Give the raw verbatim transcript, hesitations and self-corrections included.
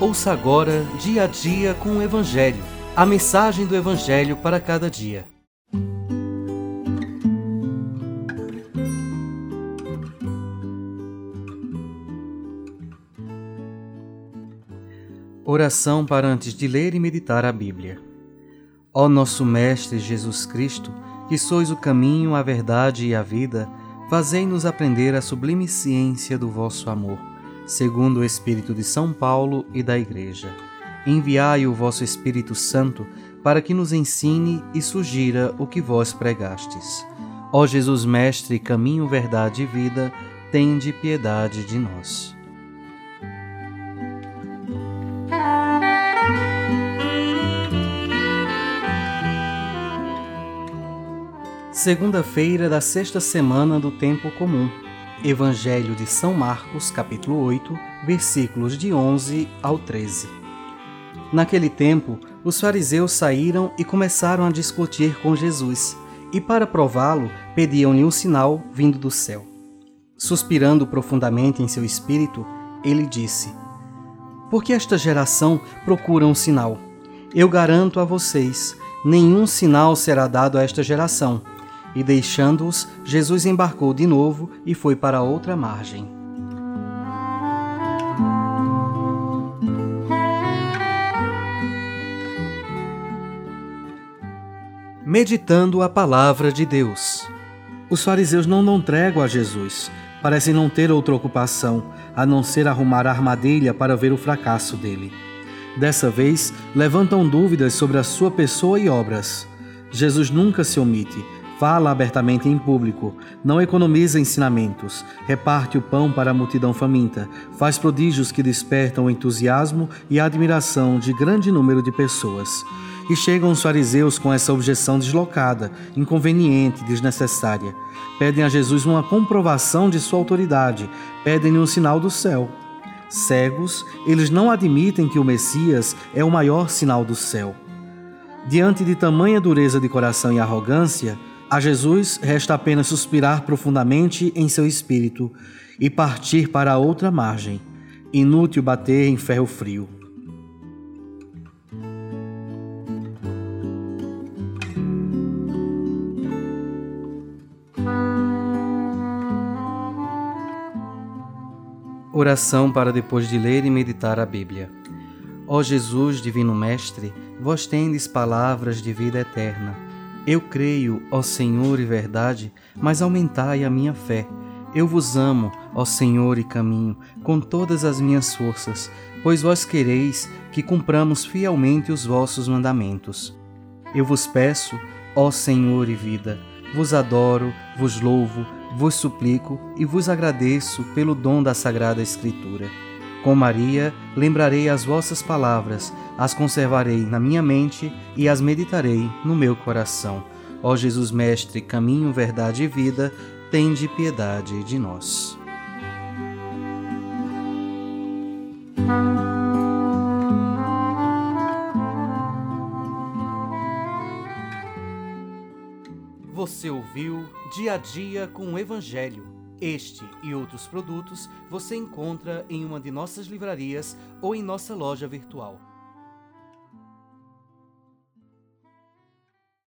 Ouça agora Dia a Dia com o Evangelho, a mensagem do Evangelho para cada dia. Oração para antes de ler e meditar a Bíblia. Ó nosso Mestre Jesus Cristo, que sois o caminho, a verdade e a vida, fazei-nos aprender a sublime ciência do vosso amor, segundo o Espírito de São Paulo e da Igreja. Enviai o vosso Espírito Santo para que nos ensine e sugira o que vós pregastes. Ó Jesus Mestre, caminho, verdade e vida, tende piedade de nós. Segunda-feira da sexta semana do Tempo Comum. Evangelho de São Marcos, capítulo oito, versículos de onze ao treze. Naquele tempo, os fariseus saíram e começaram a discutir com Jesus, e para prová-lo, pediam-lhe um sinal vindo do céu. Suspirando profundamente em seu espírito, ele disse: Por que esta geração procura um sinal? Eu garanto a vocês, nenhum sinal será dado a esta geração. E deixando-os, Jesus embarcou de novo e foi para outra margem. Meditando a palavra de Deus. Os fariseus não dão trégua a Jesus. Parecem não ter outra ocupação, a não ser arrumar a armadilha para ver o fracasso dele. Dessa vez, levantam dúvidas sobre a sua pessoa e obras. Jesus nunca se omite. Fala abertamente em público, não economiza ensinamentos, reparte o pão para a multidão faminta, faz prodígios que despertam o entusiasmo e a admiração de grande número de pessoas. E chegam os fariseus com essa objeção deslocada, inconveniente, desnecessária. Pedem a Jesus uma comprovação de sua autoridade, pedem-lhe um sinal do céu. Cegos, eles não admitem que o Messias é o maior sinal do céu. Diante de tamanha dureza de coração e arrogância, a Jesus resta apenas suspirar profundamente em seu espírito e partir para a outra margem. Inútil bater em ferro frio. Oração para depois de ler e meditar a Bíblia. Ó Jesus, Divino Mestre, vós tendes palavras de vida eterna. Eu creio, ó Senhor e verdade, mas aumentai a minha fé. Eu vos amo, ó Senhor e caminho, com todas as minhas forças, pois vós quereis que cumpramos fielmente os vossos mandamentos. Eu vos peço, ó Senhor e vida, vos adoro, vos louvo, vos suplico e vos agradeço pelo dom da Sagrada Escritura. Com Maria, lembrarei as vossas palavras, as conservarei na minha mente e as meditarei no meu coração. Ó Jesus Mestre, caminho, verdade e vida, tende piedade de nós. Você ouviu Dia a Dia com o Evangelho. Este e outros produtos você encontra em uma de nossas livrarias ou em nossa loja virtual.